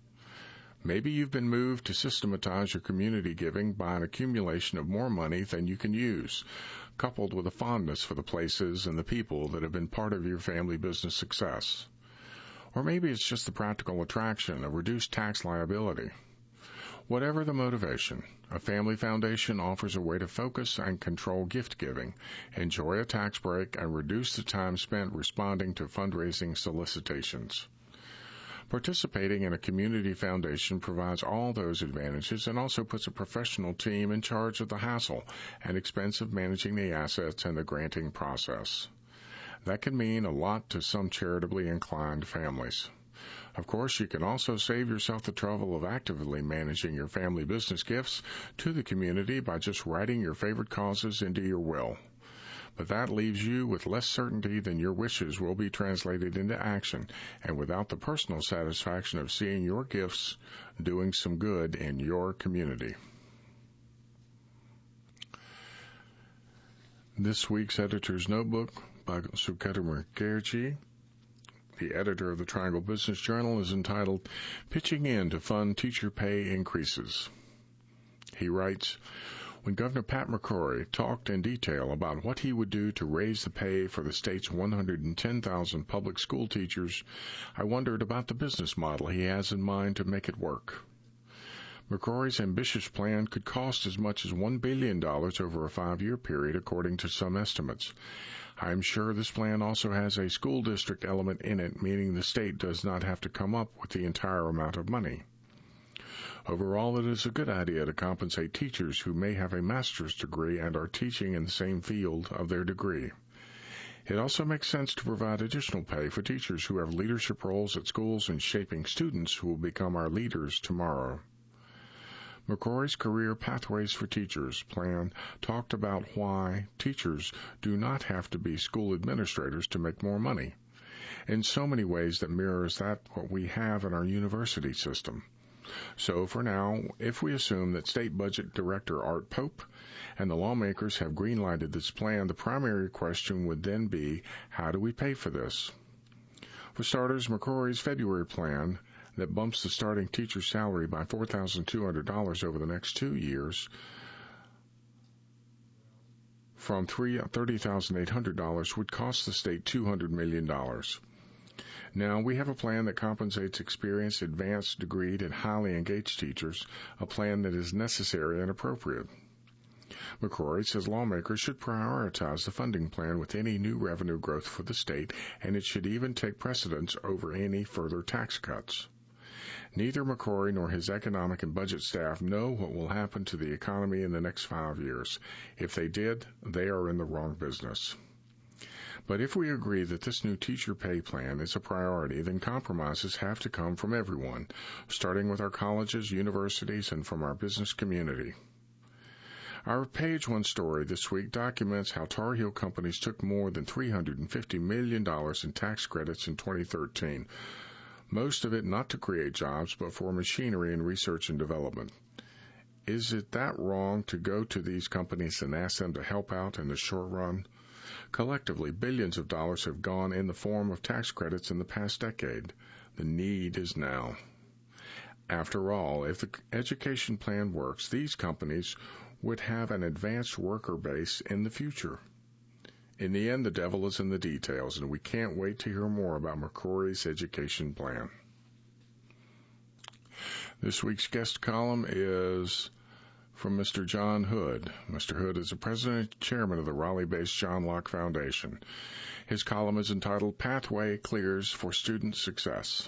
Maybe you've been moved to systematize your community giving by an accumulation of more money than you can use, coupled with a fondness for the places and the people that have been part of your family business success. Or maybe it's just the practical attraction of reduced tax liability. Whatever the motivation, a family foundation offers a way to focus and control gift giving, enjoy a tax break, and reduce the time spent responding to fundraising solicitations. Participating in a community foundation provides all those advantages and also puts a professional team in charge of the hassle and expense of managing the assets and the granting process. That can mean a lot to some charitably inclined families. Of course, you can also save yourself the trouble of actively managing your family business gifts to the community by just writing your favorite causes into your will. But that leaves you with less certainty than your wishes will be translated into action, and without the personal satisfaction of seeing your gifts doing some good in your community. This week's Editor's Notebook by Suketa Mukherjee, the editor of the Triangle Business Journal, is entitled Pitching In to Fund Teacher Pay Increases. He writes, when Governor Pat McCrory talked in detail about what he would do to raise the pay for the state's one hundred ten thousand public school teachers, I wondered about the business model he has in mind to make it work. McCrory's ambitious plan could cost as much as one billion dollars over a five-year period, according to some estimates. I am sure this plan also has a school district element in it, meaning the state does not have to come up with the entire amount of money. Overall, it is a good idea to compensate teachers who may have a master's degree and are teaching in the same field of their degree. It also makes sense to provide additional pay for teachers who have leadership roles at schools and shaping students who will become our leaders tomorrow. McCrory's Career Pathways for Teachers plan talked about why teachers do not have to be school administrators to make more money, in so many ways that mirrors that what we have in our university system. So for now, if we assume that State Budget Director Art Pope and the lawmakers have green-lighted this plan, the primary question would then be, how do we pay for this? For starters, McCrory's February plan that bumps the starting teacher salary by four thousand two hundred dollars over the next two years from thirty thousand eight hundred dollars would cost the state two hundred million dollars. Now, we have a plan that compensates experienced, advanced, degreed, and highly engaged teachers, a plan that is necessary and appropriate. McCrory says lawmakers should prioritize the funding plan with any new revenue growth for the state, and it should even take precedence over any further tax cuts. Neither McCrory nor his economic and budget staff know what will happen to the economy in the next five years. If they did, they are in the wrong business. But if we agree that this new teacher pay plan is a priority, then compromises have to come from everyone, starting with our colleges, universities, and from our business community. Our Page One story this week documents how Tar Heel companies took more than three hundred fifty million dollars in tax credits in twenty thirteen, most of it not to create jobs, but for machinery and research and development. Is it that wrong to go to these companies and ask them to help out in the short run? Collectively, billions of dollars have gone in the form of tax credits in the past decade. The need is now. After all, if the education plan works, these companies would have an advanced worker base in the future. In the end, the devil is in the details, and we can't wait to hear more about McCrory's education plan. This week's guest column is from Mister John Hood. Mister Hood is the president and chairman of the Raleigh-based John Locke Foundation. His column is entitled Pathway Clears for Student Success.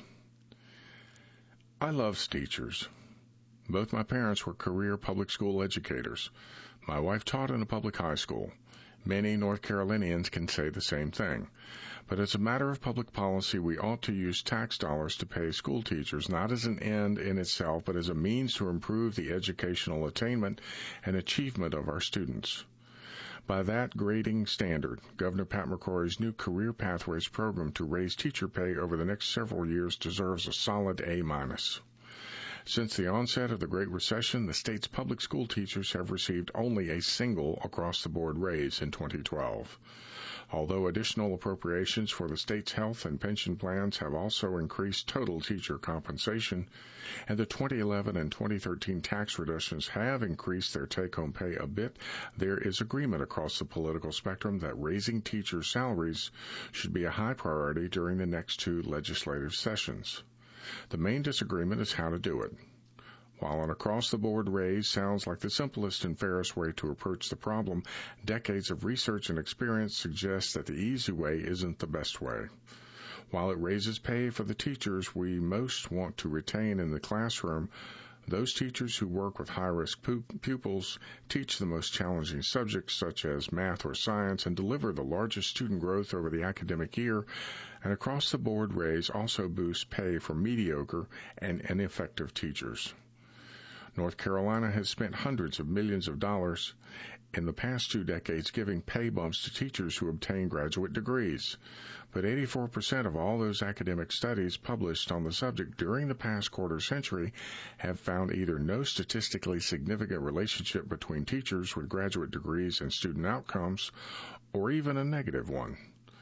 I love teachers. Both my parents were career public school educators. My wife taught in a public high school. Many North Carolinians can say the same thing. But as a matter of public policy, we ought to use tax dollars to pay school teachers, not as an end in itself, but as a means to improve the educational attainment and achievement of our students. By that grading standard, Governor Pat McCrory's new Career Pathways program to raise teacher pay over the next several years deserves a solid A minus. Since the onset of the Great Recession, the state's public school teachers have received only a single across-the-board raise in twenty twelve. Although additional appropriations for the state's health and pension plans have also increased total teacher compensation, and the twenty eleven and twenty thirteen tax reductions have increased their take-home pay a bit, there is agreement across the political spectrum that raising teacher salaries should be a high priority during the next two legislative sessions. The main disagreement is how to do it. While an across-the-board raise sounds like the simplest and fairest way to approach the problem, decades of research and experience suggest that the easy way isn't the best way. While it raises pay for the teachers we most want to retain in the classroom, those teachers who work with high-risk pupils, teach the most challenging subjects such as math or science, and deliver the largest student growth over the academic year, an across-the-board raise also boosts pay for mediocre and ineffective teachers. North Carolina has spent hundreds of millions of dollars in the past two decades giving pay bumps to teachers who obtain graduate degrees. But eighty-four percent of all those academic studies published on the subject during the past quarter century have found either no statistically significant relationship between teachers with graduate degrees and student outcomes, or even a negative one.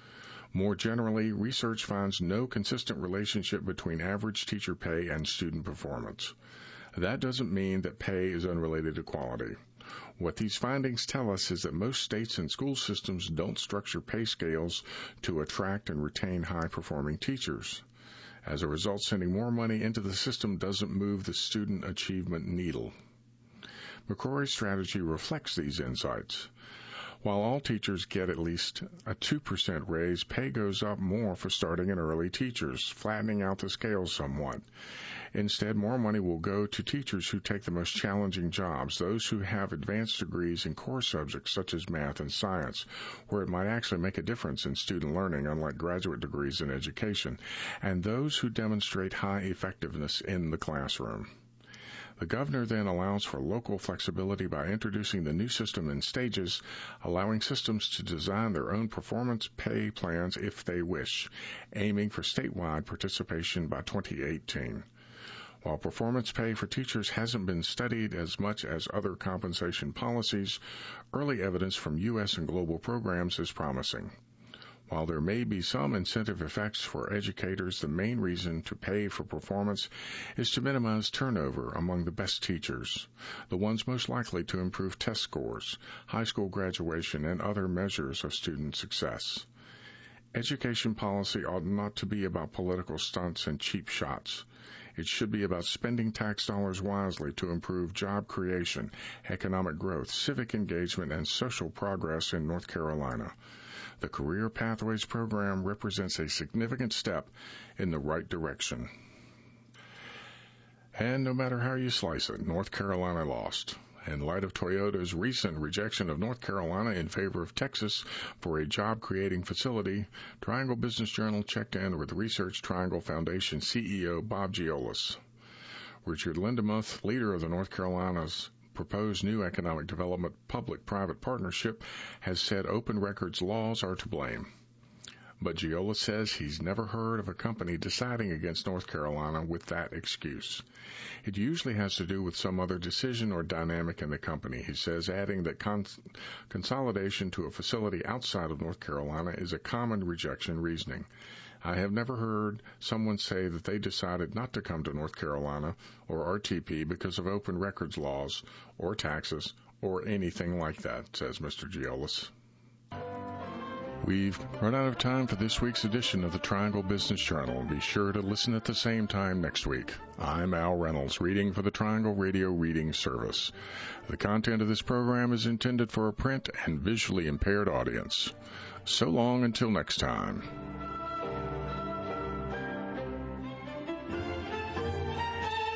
More generally, research finds no consistent relationship between average teacher pay and student performance. That doesn't mean that pay is unrelated to quality. What these findings tell us is that most states and school systems don't structure pay scales to attract and retain high-performing teachers. As a result, sending more money into the system doesn't move the student achievement needle. McCrory's strategy reflects these insights. While all teachers get at least a two percent raise, pay goes up more for starting and early teachers, flattening out the scale somewhat. Instead, more money will go to teachers who take the most challenging jobs, those who have advanced degrees in core subjects such as math and science, where it might actually make a difference in student learning, unlike graduate degrees in education, and those who demonstrate high effectiveness in the classroom. The governor then allows for local flexibility by introducing the new system in stages, allowing systems to design their own performance pay plans if they wish, aiming for statewide participation by twenty eighteen. While performance pay for teachers hasn't been studied as much as other compensation policies, early evidence from U S and global programs is promising. While there may be some incentive effects for educators, the main reason to pay for performance is to minimize turnover among the best teachers, the ones most likely to improve test scores, high school graduation, and other measures of student success. Education policy ought not to be about political stunts and cheap shots. It should be about spending tax dollars wisely to improve job creation, economic growth, civic engagement, and social progress in North Carolina. The Career Pathways program represents a significant step in the right direction. And no matter how you slice it, North Carolina lost. In light of Toyota's recent rejection of North Carolina in favor of Texas for a job-creating facility, Triangle Business Journal checked in with Research Triangle Foundation C E O Bob Giolis. Richard Lindemuth, leader of the North Carolina's proposed new economic development public-private partnership, has said open records laws are to blame. But Giolis says he's never heard of a company deciding against North Carolina with that excuse. It usually has to do with some other decision or dynamic in the company, he says, adding that cons- consolidation to a facility outside of North Carolina is a common rejection reasoning. I have never heard someone say that they decided not to come to North Carolina or R T P because of open records laws or taxes or anything like that, says Mister Giolis. We've run out of time for this week's edition of the Triangle Business Journal. Be sure to listen at the same time next week. I'm Al Reynolds, reading for the Triangle Radio Reading Service. The content of this program is intended for a print and visually impaired audience. So long until next time.